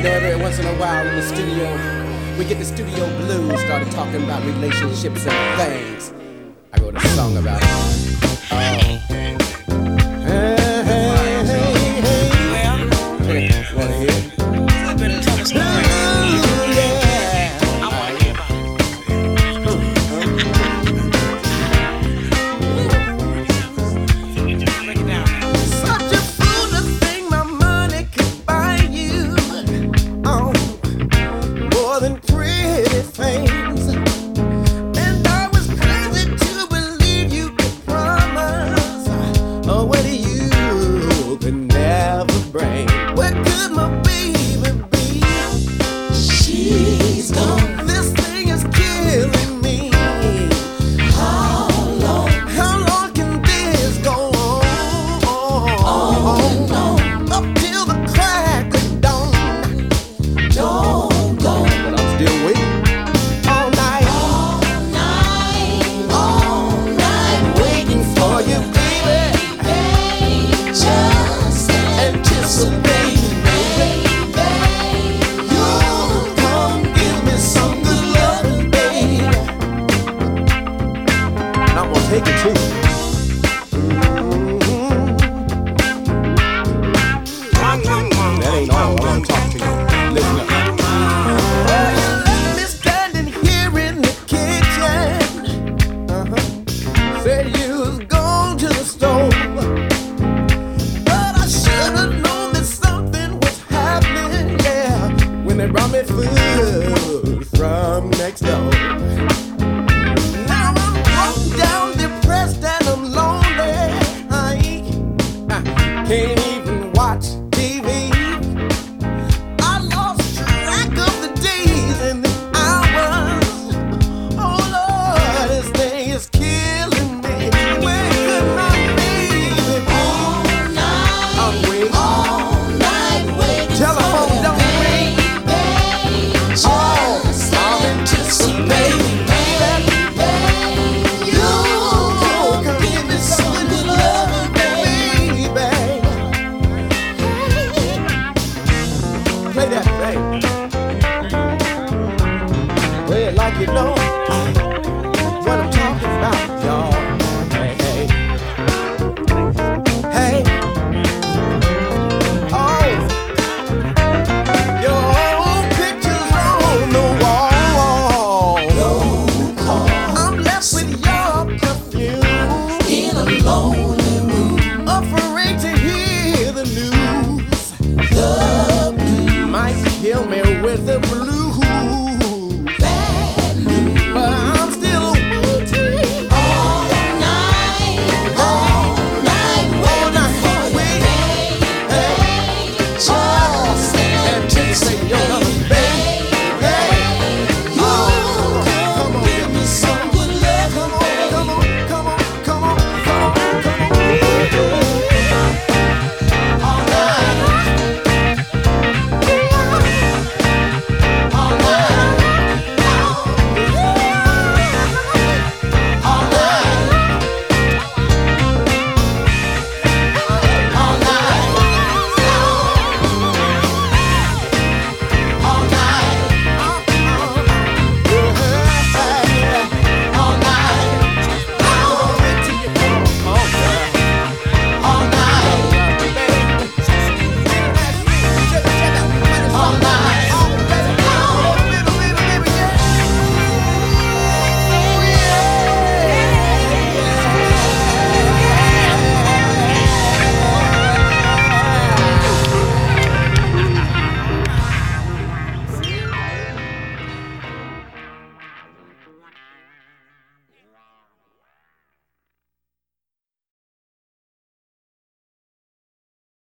You know, every once in a while in the studio, we get the studio blues, started talking about relationships and things. I wrote a song about it. Hey, hey, hey, hey. Wanna hear it? Take it too. That ain't all. I want to talk to you. Listen up. Oh, you left me standing here in the kitchen. Said you was gone to the stove, but I should have known that something was happening. Yeah, when they brought me food from next door. Can't even watch TV. I lost track of the days and the hours. Oh Lord, this thing is killing me. Where could my baby be? I'm waiting. All night waiting. Telephone don't ring. Oh, I'm anticipating. Play that thing. Play it like you know what I'm talking about, y'all. Hey, hey. Hey. Oh. Your old pictures on the wall. No call. I'm left with your perfume in a lonely room, afraid to hear the news. Might kill me with the blues.